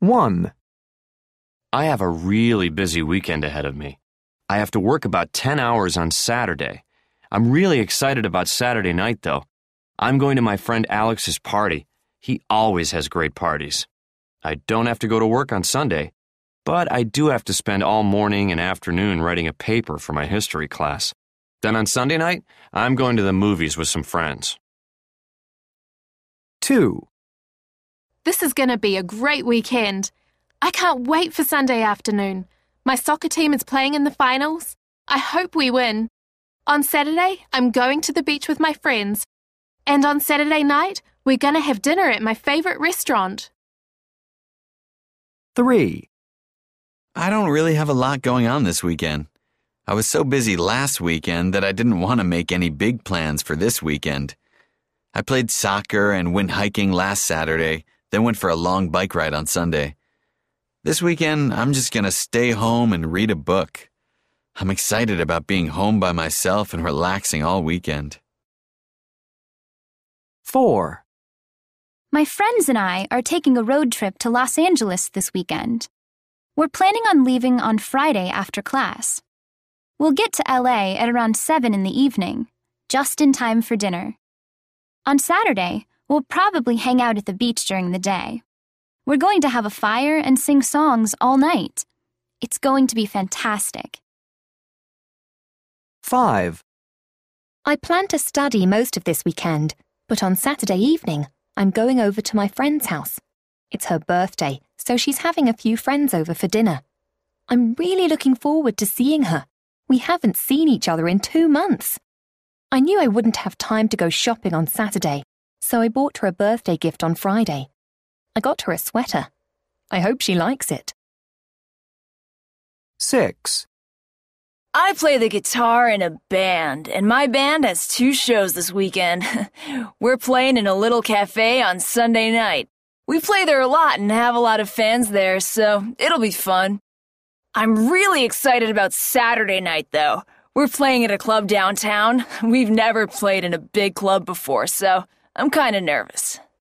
1. I have a really busy weekend ahead of me. I have to work about 10 hours on Saturday. I'm really excited about Saturday night, though. I'm going to my friend Alex's party. He always has great parties. I don't have to go to work on Sunday, but I do have to spend all morning and afternoon writing a paper for my history class. Then on Sunday night, I'm going to the movies with some friends. 2. This is going to be a great weekend. I can't wait for Sunday afternoon. My soccer team is playing in the finals. I hope we win. On Saturday, I'm going to the beach with my friends. And on Saturday night, we're going to have dinner at my favorite restaurant. 3. I don't really have a lot going on this weekend. I was so busy last weekend that I didn't want to make any big plans for this weekend. I played soccer and went hiking last Saturday, then went for a long bike ride on Sunday. This weekend, I'm just going to stay home and read a book. I'm excited about being home by myself and relaxing all weekend. 4. My friends and I are taking a road trip to Los Angeles this weekend. We're planning on leaving on Friday after class. We'll get to LA at around 7 in the evening, just in time for dinner. On Saturday, we'll probably hang out at the beach during the day. We're going to have a fire and sing songs all night. It's going to be fantastic. 5. I plan to study most of this weekend, but on Saturday evening, I'm going over to my friend's house. It's her birthday, so she's having a few friends over for dinner. I'm really looking forward to seeing her. We haven't seen each other in 2 months. I knew I wouldn't have time to go shopping on Saturday, so I bought her a birthday gift on Friday. I got her a sweater. I hope she likes it. 6. I play the guitar in a band, and my band has 2 shows this weekend. We're playing in a little cafe on Sunday night. We play there a lot and have a lot of fans there, so it'll be fun. I'm really excited about Saturday night, though. We're playing at a club downtown. We've never played in a big club before, so I'm kind of nervous.